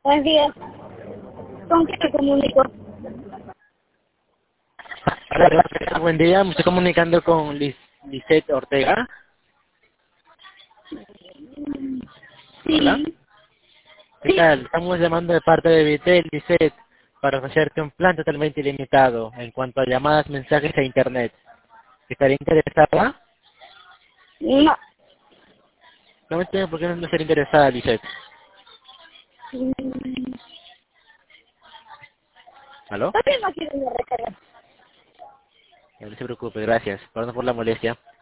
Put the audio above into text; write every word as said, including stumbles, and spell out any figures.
Buenos días. ¿Con qué me comunico? Hola, buen día, me estoy comunicando con Liz, Lisette Ortega. Hola. Sí. ¿Qué Sí. tal? Estamos llamando de parte de Vitel, Lisette, para ofrecerte un plan totalmente ilimitado en cuanto a llamadas, mensajes e internet. ¿Estaría interesada? No. No entiendo por qué no estaría interesada, Lisette. Mm, ¿Aló? Todavía no quiero una recarga. No se preocupe, gracias. Perdón por la molestia.